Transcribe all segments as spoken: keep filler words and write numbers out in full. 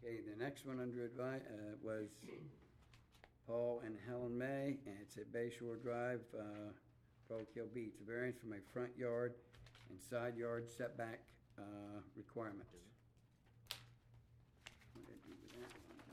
Okay, the next one under advice, uh, was Paul and Helen May, and it's at Bayshore Drive, uh, Broke Hill Beach. A variance from a front yard and side yard setback, uh, requirements. What did I do with that one?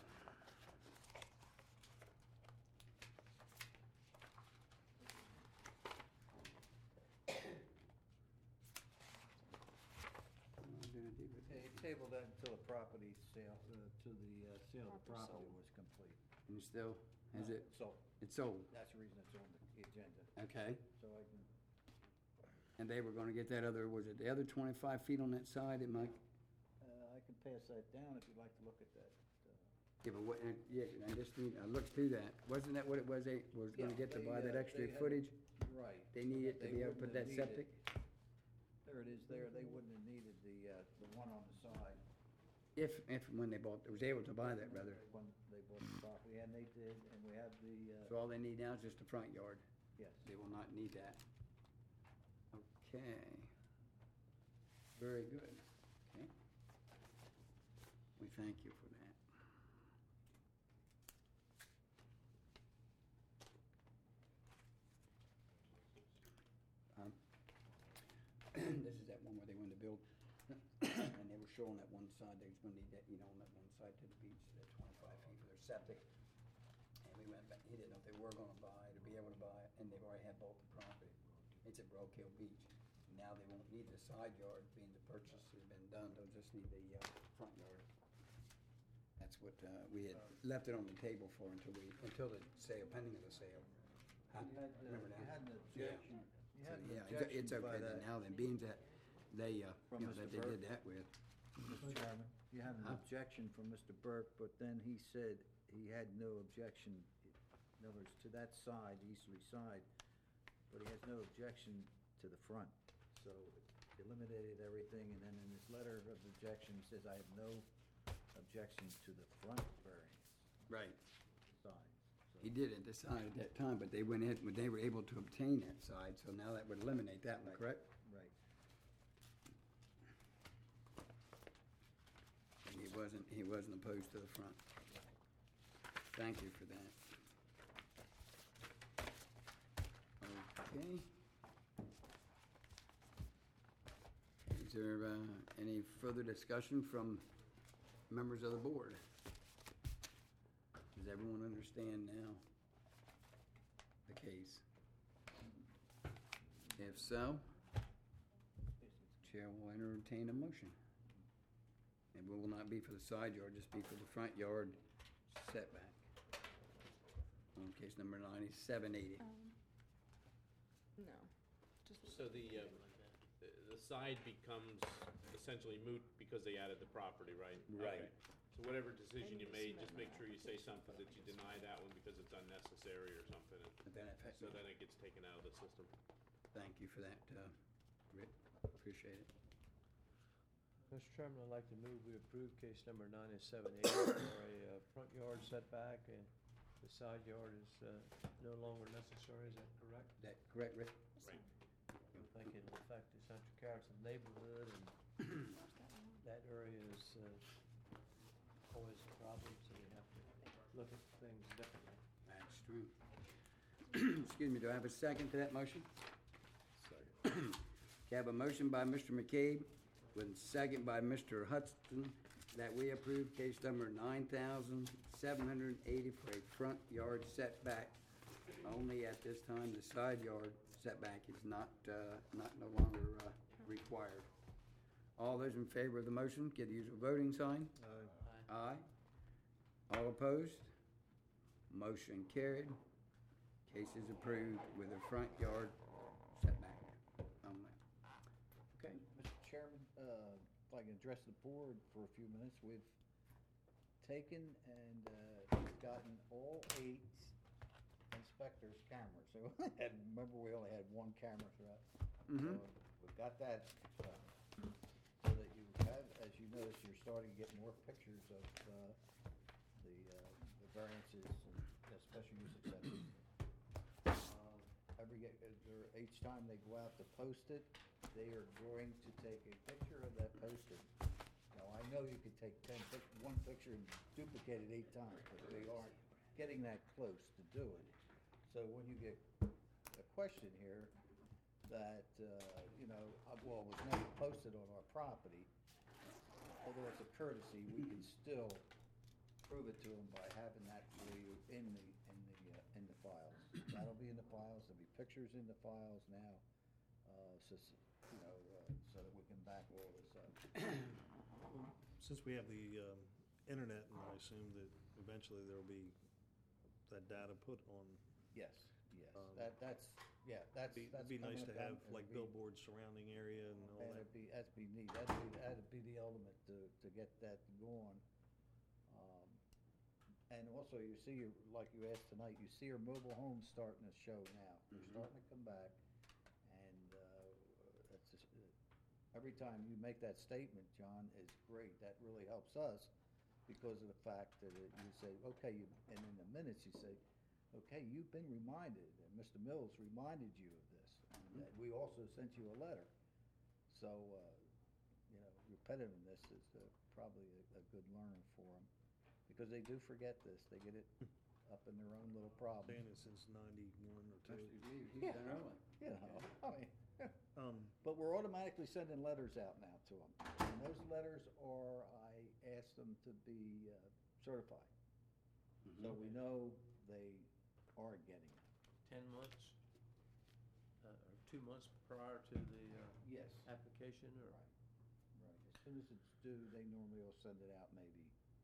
What did I do with They that? tabled that until the property sale, uh, to the uh, sale of the Property property sold. was complete. And still, has it, So, it's sold? that's the reason it's on the agenda, Okay. so I can, And they were gonna get that other, was it the other twenty-five feet on that side, it might, uh, I can pass that down if you'd like to look at that. uh, yeah, but what, yeah, I just need, I looked through that. Wasn't that what it was, they was gonna Yeah, get to they, buy that uh, extra they had- footage? Right. They need it to They be able to put wouldn't that have needed- septic? There it is there, they wouldn't have needed the, uh, the one on the side. If, if, when they bought, was able to buy that, rather. When they bought the property, and they did, and we have the, So uh, all they need now is just the front yard. yes. They will not need that. Okay. Very good. Okay. We thank you for that. Um, This is that one where they wanted to build, and they were showing that one side, they was gonna need that, you know, on that one side to the beach, that twenty-five feet for their septic. And we went back, he didn't know if they were gonna buy it or be able to buy it, and they've already had both the property. It's at Broke Hill Beach. Now they won't need the side yard, being the purchase has been done, they'll just need the, uh, front yard. That's what, uh, we had left it on the table for until we, until the sale, pending of the sale. Huh? You had, uh, Remember you that? had an objection, you So, had an yeah, it's- objection it's by okay then that, now then, being that they, uh, you From know, Mister that they Burke? did that with. Mister Chairman. You had an Huh? objection from Mister Burke, but then he said he had no objection, in other words, to that side, the easterly side, but he has no objection to the front. So it eliminated everything, and then in his letter of objection, he says, I have no objection to the front variance Right. side. So- He did it decide at that time, but they went in, but they were able to obtain that side, so now that would eliminate that one, Right. correct? Right. And he wasn't, he wasn't opposed to the front. Thank you for that. Okay. Is there, uh, any further discussion from members of the board? Does everyone understand now the case? If so, Chair will entertain a motion. It will not be for the side yard, just be for the front yard setback. On case number ninety-seven eighty. Um, No, just, So the, um, the the side becomes essentially moot because they added the property, right? Right. Okay. So whatever decision And you you made, submit just make an sure you say application something for that you the deny that one because it's unnecessary or something. and- But then it- So then it gets taken out of the system. Thank you for that, uh, Rick. Appreciate it. Mister Chairman, I'd like to move we approve case number ninety-seven eighty for a uh, front yard setback, and the side yard is uh, no longer necessary, is that correct? Is that correct, Rick? Right. I think it'll affect the Central Carrollton neighborhood, and that area is uh, always a problem, so we have to look at things differently. That's true. Excuse me, do I have a second to that motion? Second. Okay, I have a motion by Mister McCabe, with a second by Mister Hudson, that we approve case number nine thousand seven hundred eighty for a front yard setback. Only at this time, the side yard setback is not, uh, not no longer, uh, required. All those in favor of the motion, give the usual voting sign. Uh, Aye. All opposed? Motion carried. Case is approved with a front yard setback only. Okay. Mister Chairman, uh, if I can address the board for a few minutes, we've taken and uh, gotten all eight inspectors' cameras. So, and remember, we only had one camera throughout. Mhm. So we've got that done. So that you have, as you notice, you're starting to get more pictures of uh, the uh, the variances and the special use exceptions. Uh, Every, uh, there- each time they go out to post it, they are going to take a picture of that posted. Now, I know you could take ten, pic- one picture picture and duplicate it eight times, but they aren't getting that close to do it. So when you get a question here that, uh, you know, uh, well, it was never posted on our property, although it's a courtesy, we can still prove it to them by having that for you in the, in the, uh, in the files. That'll be in the files, there'll be pictures in the files now, uh, so, s- you know, uh, so that we can back all this up. Since we have the um, internet, and I assume that eventually there'll be that data put on, Yes, yes, Um, that, that's, yeah, that's, it'd be- that's it'd be nice coming to about, have and like it'd be- billboards surrounding area and all And that. it'd be, that'd be neat, that'd be, that'd be the ultimate to, to get that going. Um, And also, you see, your like you asked tonight, you see your mobile homes starting to show now. They're Mhm. starting to come back, and uh, it's just, uh, every time you make that statement, John, is great. That really helps us because of the fact that it- you say, okay, you, and in the minutes you say, okay, you've been reminded, and Mister Mills reminded you of this. And that we also sent you a letter. So, uh, you know, repetitiveness is uh, probably a, a good learning for them. Because they do forget this, they get it up in their own little Saying problems. it since ninety-one or two. Especially me, he's Yeah. done early. You know, I mean, Um, but we're automatically sending letters out now to them. And those letters are, I asked them to be uh, certified. So we know they are getting it. Ten months, uh, or two months prior to the, uh, Yes. application, or? Right, right. As soon as it's due, they normally will send it out maybe,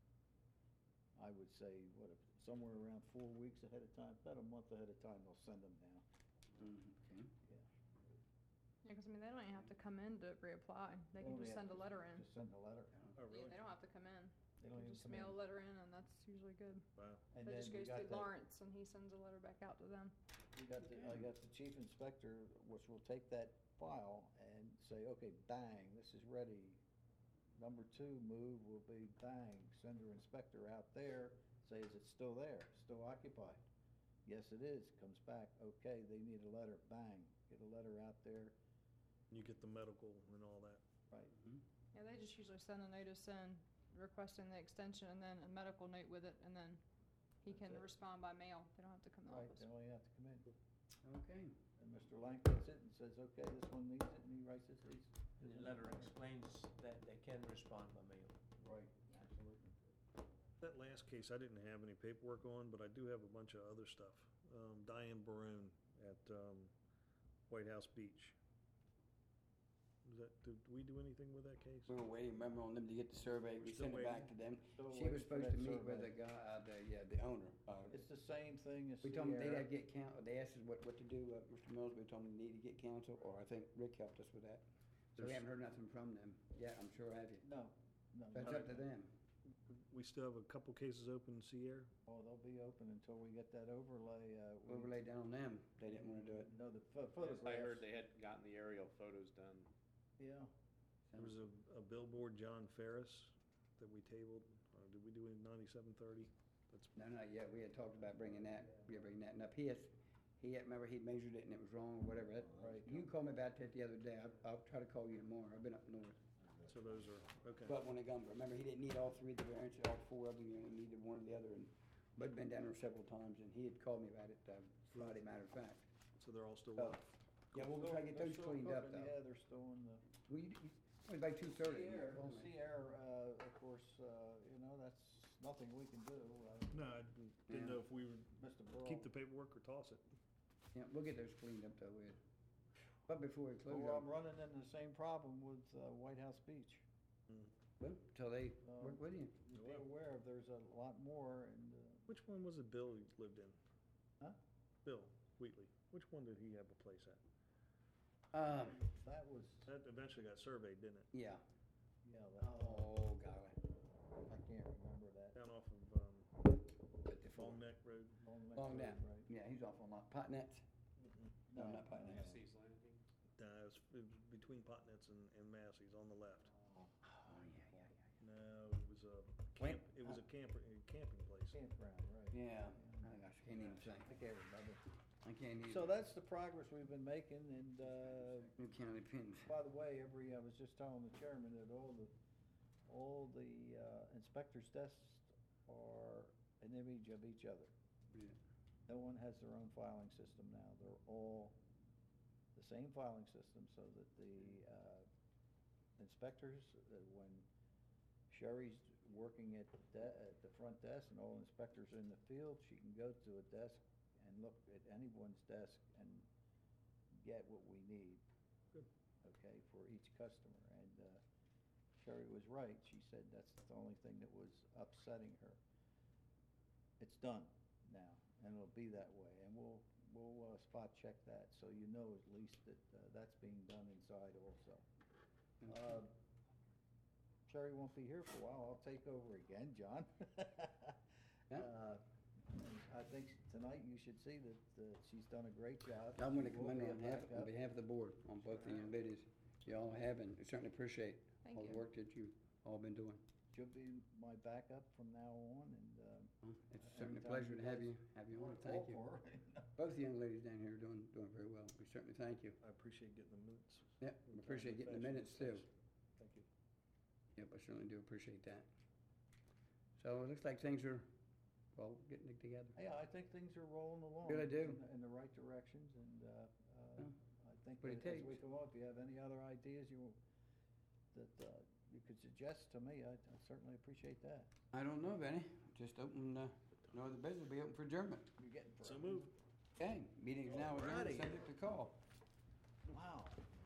I would say, what, if- somewhere around four weeks ahead of time, about a month ahead of time, they'll send them now. Mhm, okay. Yeah. Yeah, because I mean, they don't even have to come in to reapply. They can Only just have send a to- letter in. Just send a letter. oh, Yeah, really? they don't have to come in. They They don't can even just come mail in. a letter in, and that's usually good. Wow. And That then just we goes got through that- Lawrence, and he sends a letter back out to them. We got the, I got the chief inspector, which will take that file and say, okay, bang, this is ready. Number two move will be bang, send your inspector out there, say, is it still there, still occupied? Yes, it is, comes back, okay, they need a letter, bang, get a letter out there, You get the medical and all that. right? Yeah, they just usually send a notice in requesting the extension and then a medical note with it, and then he can That's it. respond by mail. They don't have to come to the Right, office. they only have to come in. Okay. And Mister Lang gets it and says, okay, this one needs it, and he writes it, he's. And the letter explains that they can respond by mail. Right, absolutely. That last case, I didn't have any paperwork on, but I do have a bunch of other stuff. Um, Diane Baroon at um, White House Beach. Was that, did we do anything with that case? We were waiting, remember, on them to get the survey, we We're still sent it back waiting. to them. Still She was waiting for supposed to that meet with survey. the guy, uh, the, yeah, the owner. uh, It's the same thing as We told them they Sierra. had to get count, they asked us what, what to do, uh, Mister Mills, we told them they need to get counsel, or I think Rick helped us with that. So we There's- haven't heard nothing from them. Yeah, I'm sure, have you? No, no. That's no. up to them. We still have a couple cases open in Sierra. Oh, they'll be open until we get that overlay, uh. we- Overlay down on them, they didn't wanna do it. No, the pho- Yes, photographs. I heard they had gotten the aerial photos done. Yeah, There was a, a billboard, John Ferris, that we tabled. Uh, Did we do it in ninety-seven thirty? That's, No, not yet, we had talked about bringing that, yeah, bringing that up. He has, he had, remember, he measured it and it was wrong or whatever. That- Right. You called me about that the other day, I'll, I'll try to call you tomorrow, I've been up north. so those are, okay. But when they come, remember, he didn't need all three of the variances, all four of them, you only needed one or the other, and Bud's been down there several times, and he had called me about it, uh, Friday, matter of fact. So they're all still So, working. yeah, we'll try to get They're those still cleaned up, cooking, though. Yeah, they're still in the. Well, you, you, only by two thirty. Sierra, well, Sierra, uh, of course, uh, you know, that's nothing we can do, uh, No, I didn't didn't know if we would Mister Burl. keep the paperwork or toss it. Yeah, we'll get those cleaned up, though, Ed. But before we close Well, up, I'm running into the same problem with, uh, White House Beach. well, till they Um, work with you. Be aware, there's a lot more, and, uh, Which one was it Bill lived in? Huh? Bill Wheatley. Which one did he have a place at? Um, that was, That eventually got surveyed, didn't it? yeah, yeah, that, oh, golly. I can't remember that. Down off of um, But the Long phone- Neck Road. Long Neck Long Road, Neck, right. yeah, he's off on my, Potnets? No, No, not Potnets. no. Massey's Landing? Nah, it was, it was between Potnets and, and Massey's on the left. Oh, yeah, yeah, yeah. No, it was a Wait, camp, it was a camper, a camping place. Campground, right. Yeah, oh gosh, can't even say. I can't remember. I can't even. So that's the progress we've been making, and, uh, New County Pins. by the way, every, I was just telling the chairman that all the, all the uh, inspector's desks are an image of each other. Yeah. No one has their own filing system now. They're all the same filing system, so that the uh, inspectors, uh, when Sherry's working at de- at the front desk and all inspectors are in the field, she can go to a desk and look at anyone's desk and get what we need. Good. Okay, for each customer. And uh, Sherry was right. She said that's the only thing that was upsetting her. It's done now, and it'll be that way. And we'll, we'll uh, spot check that, so you know at least that uh, that's being done inside also. Um, Sherry won't be here for a while. I'll take over again, John. Yeah. Uh, I think tonight you should see that uh, she's done a great job. I'm gonna She will commend her get on behalf, back on up. behalf of the board, on both the young ladies. Y'all have, and certainly appreciate Thank all the you. work that you've all been doing. She'll be my backup from now on, and um, Well, It's certainly a Anytime pleasure you to have guys you, have you on, wanna thank call you. for her. Both the young ladies down here are doing, doing very well. We certainly thank you. I appreciate getting the minutes. Yeah, in we appreciate timely getting the fashion minutes this too. session. Thank you. Yep, I certainly do appreciate that. So it looks like things are, well, getting it together. Yeah, I think things are rolling along. Really do. In, the- in the right directions, and, uh, uh, Yeah. I think What it that as we takes. go on, if you have any other ideas you, that, uh, you could suggest to me, I I certainly appreciate that. I don't know, Benny, just open, uh, no other business, be open for adjournment. You're getting. So move. Okay, meeting is now adjourned, Alrighty. subject to call. Wow.